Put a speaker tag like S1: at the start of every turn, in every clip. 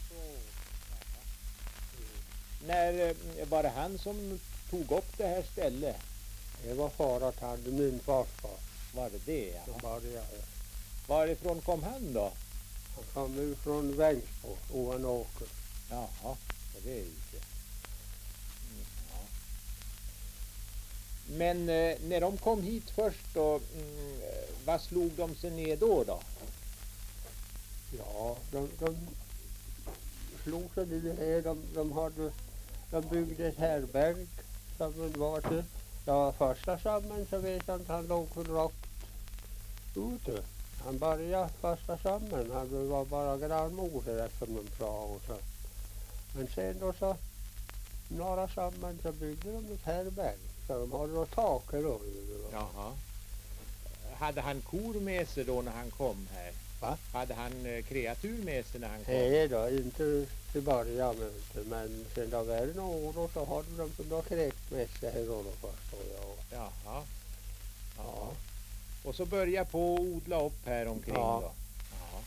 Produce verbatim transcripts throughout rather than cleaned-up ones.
S1: Så, jaha. När eh, var det han som tog upp det här stället?
S2: Det var far att hade min farfar.
S1: Var det det? Ja.
S2: Som började.
S1: Varifrån kom han då?
S2: Han kom ut från Vängsbo, Ovanåker.
S1: Jaha, på det viset. Mm, ja. Men eh, när de kom hit först då, mm, vad slog de sig ner då då?
S2: Ja, de, de slog sig ner. De, de, hade, de byggde ett härberg som var till. Ja, första sommaren så vet jag inte, han låg rakt ute. Han började första sommaren, han var bara grannmoder eftersom de sa och så. Men sen då så, några sommaren så byggde de ett härberg. Så de hade då taket då.
S1: Jaha. Hade han kor med sig då när han kom här?
S2: Va?
S1: Hade han eh, kreatur med sig när han kom?
S2: Nej då, inte till början med det. Men sen då var det några år så hade de som då kräkt med sig här då förstår jag.
S1: Jaha. Ja. Och så börja på att odla upp här omkring
S2: Ja.
S1: då? Ja.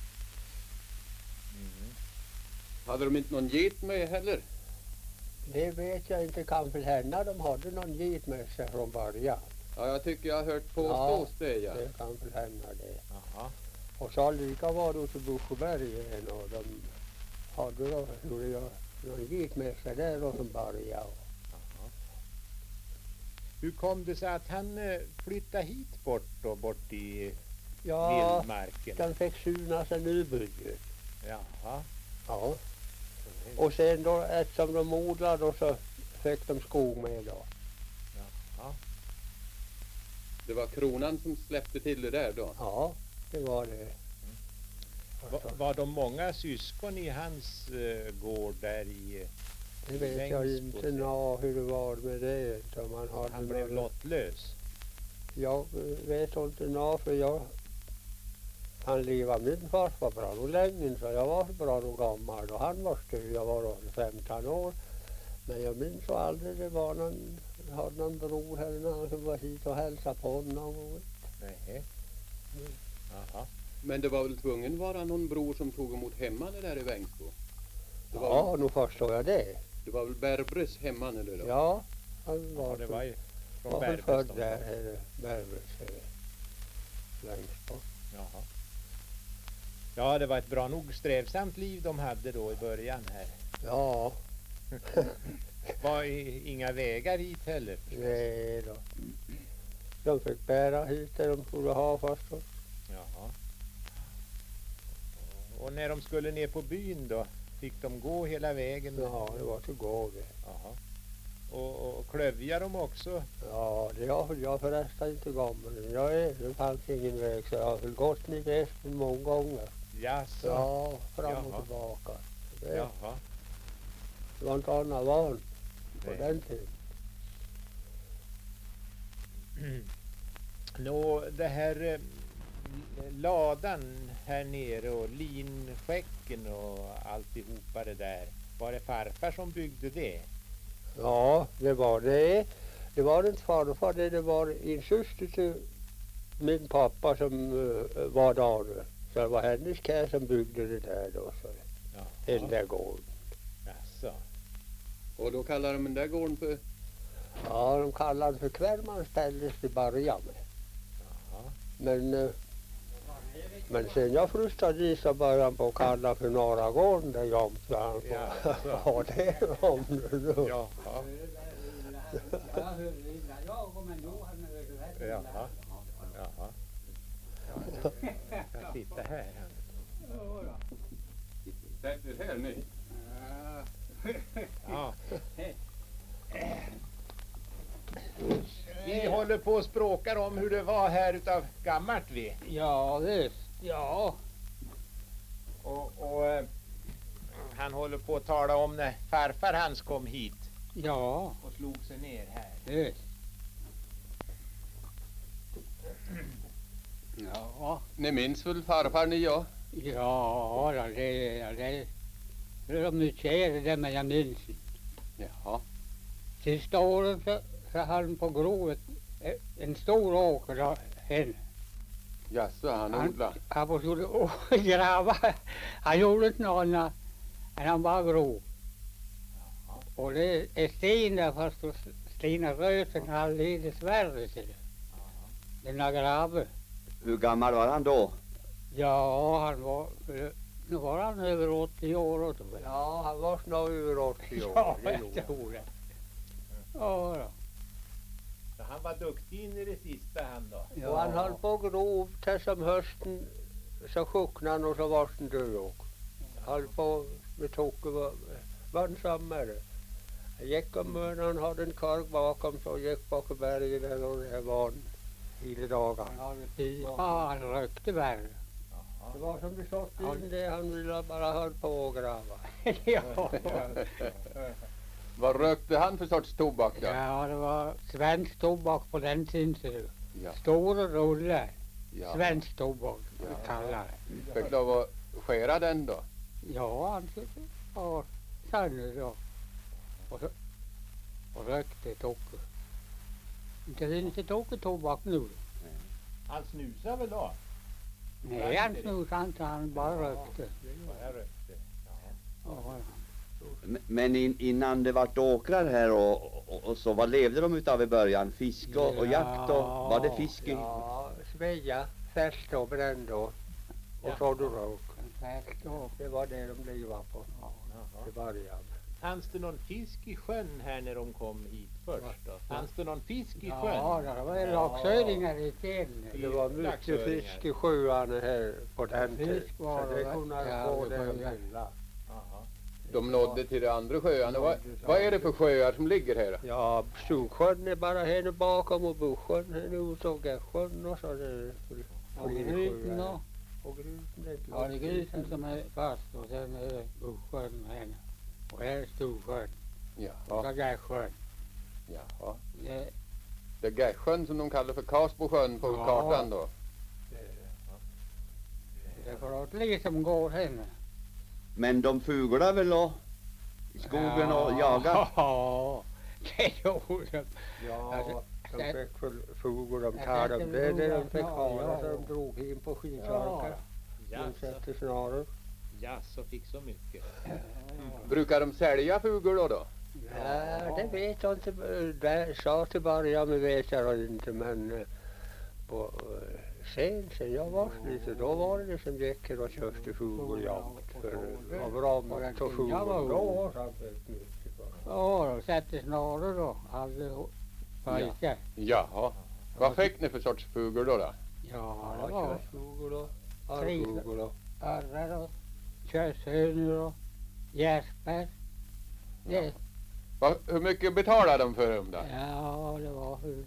S1: Mm.
S3: Hade de inte någon get med heller?
S2: Det vet jag inte, kanske henne de hade någon get med sig från början.
S3: Ja, jag tycker jag har hört påstås det, ja.
S2: Det kanske henne det.
S1: Jaha.
S2: Och så lika var det ute i Buskebergen och de hade då, gjorde jag, någon get med sig där då som började.
S1: Jaha. Hur kom det sig att han eh, flyttade hit bort då, bort i
S2: Ja,
S1: vildmarken?
S2: den fick synas en ny budget.
S1: Jaha.
S2: Ja. Och sen då eftersom de odlade då så fick de skog med då.
S1: Jaha.
S3: Det var kronan som släppte till det där då.
S2: Ja, det var det.
S1: Va, var de många syskon i hans uh, gård där i...
S2: Det vet jag
S1: Vängsbo,
S2: inte nå hur det var med det. Inte. Man hade
S1: Han blev
S2: någon-
S1: lottlös?
S2: Jag vet inte nå för jag... Han levade min farfar bra nog länge så jag var bra nog gammal och han var stor. Jag var femton år. Men jag minns så aldrig det var någon... Jag hade någon bror eller någon som var hit och hälsade på honom.
S1: Nej. Jaha.
S3: Men det var väl tvungen vara någon bror som tog emot hemman där i Vängsbo? Det var,
S2: Ja, nu förstår jag det.
S3: det var väl Berbres hemman eller då?
S2: Ja, han
S1: Ja,
S2: var,
S1: det var ju från
S2: var väl
S1: Berbes
S2: född
S1: de
S2: där,
S1: kom.
S2: här, Berbes, längst bort.
S1: Jaha. Ja, det var ett bra nog strävsamt liv de hade då i början här.
S2: Ja,
S1: Var i, inga vägar hit heller?
S2: nej då. De fick bära hit det de skulle ha först.
S1: Jaha. Och när de skulle ner på byn då, fick de gå hela vägen?
S2: Ja, det var till gå det.
S1: Jaha. Och, och klövja dem också?
S2: Ja, det har jag förresten inte gammal. Jag är, det fanns ingen väg så jag har väl gått med hästen många gånger.
S1: Jaså?
S2: Ja, fram och
S1: Jaha.
S2: tillbaka. Det,
S1: Jaha.
S2: det var inte annat van på
S1: Nej.
S2: den tiden.
S1: Nå, det här eh, ladan här nere och linskäcken och alltihopa det där. Var det farfar som byggde det?
S2: Ja, det var det. Det var inte farfar, det, det var en syster till min pappa som uh, var där. Så det var hennes kär som byggde det där då. Så
S1: Ja.
S2: den där gården.
S1: Jaså.
S3: Och då kallar de den där gården för...
S2: Ja, de kallade den för Kvärmanstället till början med.
S1: Jaha.
S2: Men, uh, men sen jag flyttade dit så började han på att kalla för Norra gården där jag så han får
S1: Jaså.
S2: ha det om det nu.
S1: Jaha.
S4: Jag hörde illa jag, men då hade jag rätt illa.
S1: Jaha. Jaha. Jag kan sitta här.
S4: Ja, då.
S3: Sätt er här ni.
S1: Ja. Vi håller på och språkar om hur det var här utav gammalt vi.
S4: Ja, visst. Ja.
S1: Och, och eh, han håller på att tala om när farfar hans kom hit
S4: Ja,
S1: och slog sig ner här.
S4: visst. Ja,
S3: Ni minns väl farfar ni ja?
S4: ja, då, det, det, det är mycket är det men jag minns inte.
S3: Jaha.
S4: Sista året så, så hade han på grovet eh, en stor åker där hen.
S3: Jaså, han
S4: Han,
S3: odlar.
S4: han var skulle grava. Han gjorde inte någon. Men han var grov. Och det är sten där fast Stina Rösen alldeles värre till det. Den har graven.
S5: Hur gammal var han då?
S4: Ja, han var, nu var han över åttio år och då.
S2: Ja, han var snart över åttio år.
S4: Ja,
S2: det
S4: jag
S2: gjorde han.
S4: tror det. Ja, då.
S1: Så han var duktig in i det sista han då.
S4: Ja.
S2: Och han höll på grov till som hösten så sjuknade han och så var han död också. Höll på med tog och vansammare. Han gick om ön, han hade en karg bakom så gick bakom bergen där och det var han hela dagen.
S4: Ja, han rökte värre.
S2: Det var som det satt in det, han ville bara höll på och grava.
S4: Ja.
S3: Vad rökte han för sorts tobak då?
S4: Ja, det var svensk tobak på den tiden, ser du.
S3: Ja.
S4: Stora rullar.
S3: Ja.
S4: Svensk tobak,
S3: Ja.
S4: vi kallar det.
S3: Fick lov att skära den då?
S4: Ja, han skulle ha sönder då. Och, så, och rökte toke. Inte finns det toke tobak nu.
S1: Han snusade väl då?
S4: Nej, han snusade inte, han bara rökte.
S1: Bara rökte. Ja.
S4: Ja.
S5: M- Men in, innan det vart åkrar här och, och, och så, vad levde de utav i början? Fiske och, och jakt och var det fiske?
S2: Ja, sveja, fäst och bränd och, och så du rök.
S4: Fäst och
S2: Det var det de levde på
S1: Jaha.
S2: i början.
S1: Fanns det någon fisk i sjön här när de kom hit först då? Fanns det någon fisk i sjön?
S4: ja, det var laxöringar i fjällen.
S2: Det var mycket
S1: Laxöringar.
S2: fisk i sjöarna här på den tiden.
S4: Fisk var
S2: Så
S4: det,
S2: det
S4: va?
S2: kunde
S4: Ja,
S2: gå
S4: det
S2: där
S4: var
S2: och
S4: ju-
S2: gilla.
S1: Jaha.
S3: De nådde till de andra sjöarna. Vad, vad är det för sjöar som ligger här då?
S2: Ja, Storsjön är bara här bakom och Busjön här ute och Gärsjön och så där.
S4: Och Gryten då.
S2: Och Gryten är
S4: Ja, det är Gryten som är fast och sen är det Busjön här. Och här är Storsjön. Och
S3: Jaha,
S4: så Gärsjön.
S3: jaha.
S4: Det,
S3: Det är Gärsjön som de kallar för Kasbosjön på
S4: Ja.
S3: kartan då.
S4: det är flottled som går här nu.
S5: Men de fuglar väl då? I skogen och jagar?
S4: Ja, det gjorde de.
S2: Ja,
S4: Alltså,
S2: de
S4: det-
S2: fick väl fugor de
S4: Jag
S2: tar
S4: tänkte
S2: dem. Det är det de
S4: fuglar,
S2: fick
S4: ja,
S2: ha.
S4: ja.
S2: Så de drog in på
S4: Ja,
S2: skidkörkar. De
S1: Jaså,
S2: sätter snarare.
S1: jaså, fick så mycket.
S3: Brukar de sälja fugor då då?
S2: Ja, det vet jag inte. Det sa till början med vet jag inte men eh, på, eh, sen sen jag var lite då var det som gick och köpte fågeljakt. För det var bra mat och fågel. Då han fick mycket för.
S4: Ja, de sätter snarare då. Allihop. Pojkar.
S3: Jaha. Vad fick ni för sorts fugor då? då?
S4: Ja, det
S2: Ja,
S4: var
S2: köttfågel och
S4: Tre.
S2: arrfågel och
S4: örrar och kötthönor och gärsbär. Det,
S3: Va, hur mycket betalar de för dem då?
S4: ja, det var hur...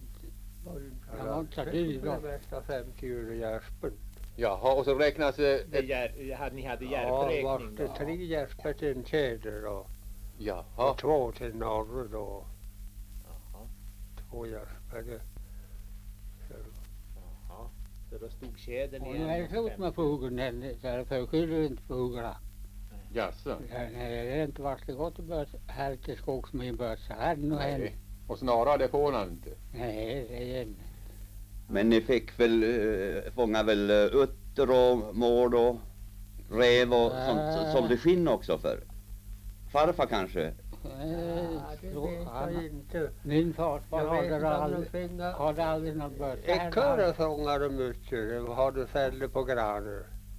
S2: ja,
S4: var inte så
S2: det
S4: dyrt då.
S2: var mesta femtio euro gärspen.
S3: Jaha, och så räknas det
S1: Det
S3: ett...
S1: jär, hade, ni hade
S2: Ja,
S1: järpräkning
S2: vart
S1: då?
S2: det tre gärsper till en tjäder och,
S3: Jaha.
S2: och två till norr då.
S1: Jaha,
S2: Två gärsper. det- så-
S1: jaha. Så då stod tjädern
S4: Och
S1: igen.
S4: nu är det slut med fågeln, därför skyller inte fåglarna.
S3: Jaså.
S4: Nej, det är inte varit så gott att börja här till skogs med en bössa. Här nu än.
S3: Nej. Och snarare det får han inte.
S4: Nej, det är en.
S5: Men ni fick väl uh, fånga väl uh, utter och mård och räv och sånt, sålde skinn också för? Farfar kanske?
S4: Eh,
S2: Ja, det
S4: så
S2: vet
S4: han-
S2: jag inte.
S4: Min farfar
S2: Jag vet
S4: hade
S2: inte om de
S4: aldrig,
S2: fingar.
S4: hade aldrig någon bössa. här.
S2: Ekorre fångade mycket. De hade fällde på granar.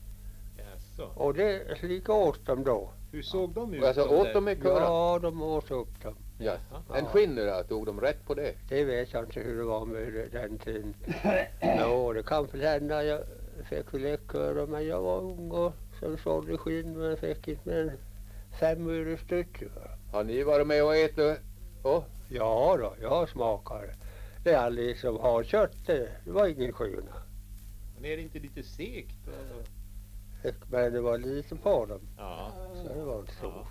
S1: Jaså.
S2: Och det lika åt dem då.
S1: Hur såg de ut?
S3: Alltså
S1: de
S3: åt
S1: där?
S3: de ekorrar?
S2: Ja, de åt upp dem.
S3: Jaså.
S1: Ja.
S3: En skinner då? Tog de rätt på det?
S2: Det vet jag inte hur det var med det- den tiden. Ja, det kan väl hända. Jag fick väl ekorre men jag var ung och som sålde skinn men jag fick inte mer än fem öre styck.
S3: Har ni varit med och ätit? Oh,
S2: Ja då, jag smakar. Det är aldrig som har kött det. Det var ingen skyna.
S1: Men är det inte lite segt? Och...
S2: Men det var lite på dem.
S1: Ja.
S2: Så det var inte så.
S1: Ja.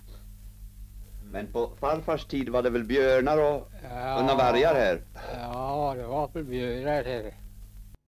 S5: Men på farfars tid var det väl björnar och,
S4: Ja,
S5: och några vargar här?
S4: Ja, det var väl björar här.